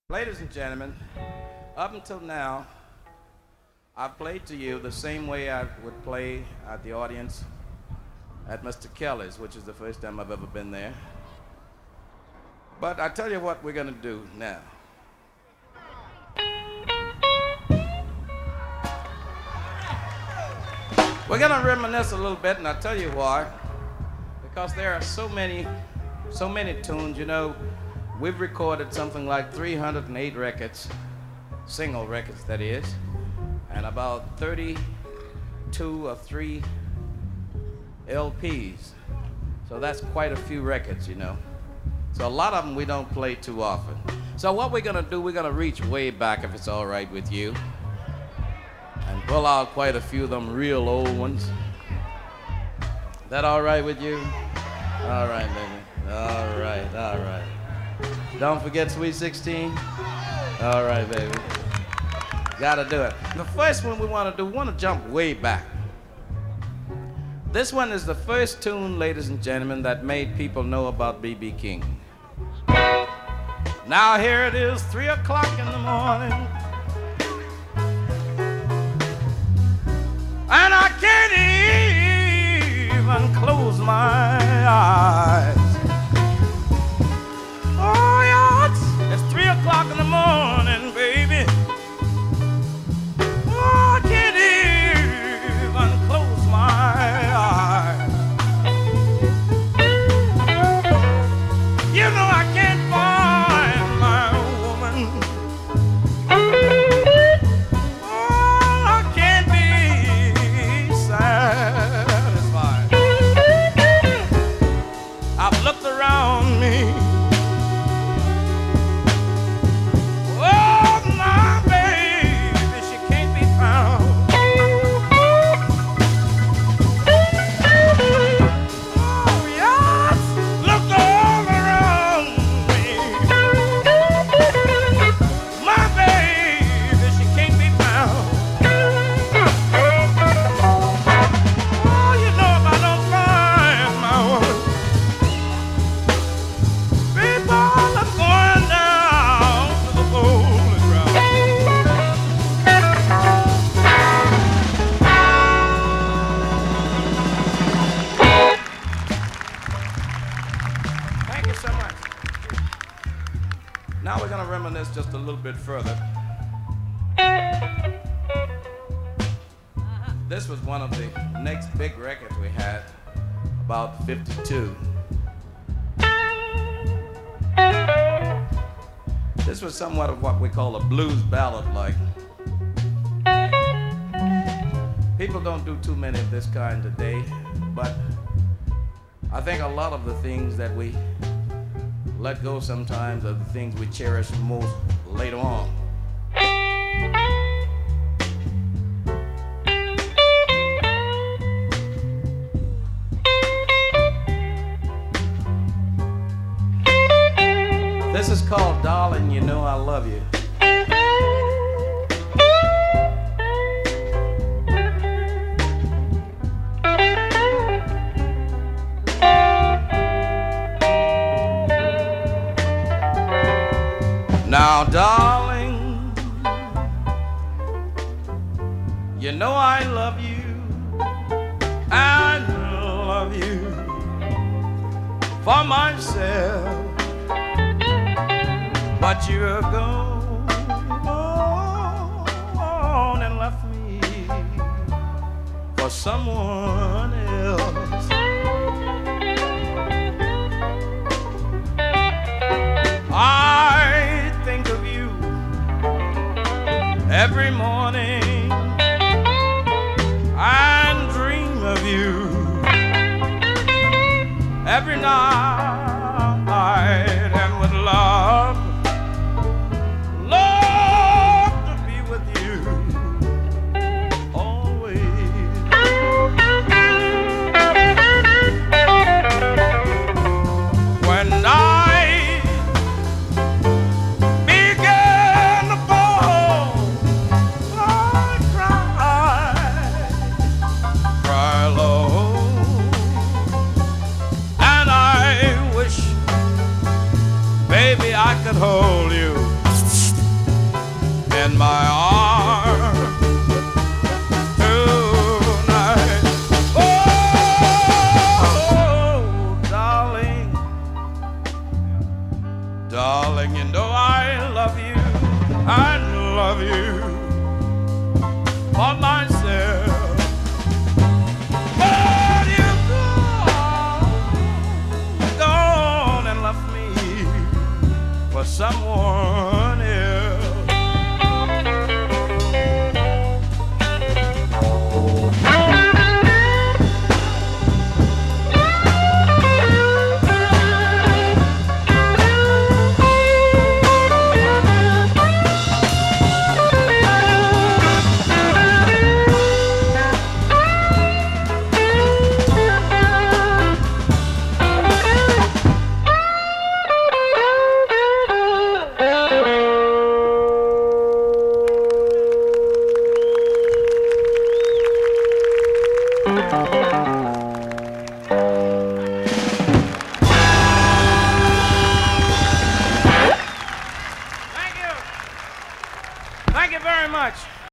Ladies and gentlemen, up until now, I've played to you the same way I would play at the audience at Mr. Kelly's, which is the first time I've ever been there. But I tell you what we're going to do now. We're going to reminisce a little bit, and I'll tell you why. Because there are so many tunes, you know. We've recorded something like 308 records, single records that is, and about 32 or 3 LPs. So that's quite a few records, you know. So a lot of them we don't play too often. So what we're gonna do, we're gonna reach way back, if it's all right with you, and pull out quite a few of them real old ones. That all right with you? All right, baby. All right, all right. Don't forget Sweet 16. All right, baby. Gotta do it. The first one we want to do, we want to jump way back. This one is the first tune, ladies and gentlemen, that made people know about B.B. King. Now here it is, 3 o'clock in the morning, and I can't even close my eyes. Oh, yeah, it's 3 o'clock in the morning, baby. Oh, I can't even close my eyes. You know I can't find my woman. Oh, I can't be satisfied. I've looked around me. Now we're going to reminisce just a little bit further. This was one of the next big records we had, about 52. This was somewhat of what we call a blues ballad like. People don't do too many of this kind today, but I think a lot of the things that we let go sometimes are the things we cherish most later on. This is called Darling, You Know I Love You. Now, darling, you know I love you, I love you for myself, but you're gone and left me for someone else. I think of you every morning and dream of you every night, and would love to be with you always. When I began to fall love you, I love you for myself. But you gone and left me for someone else. Thank you very much.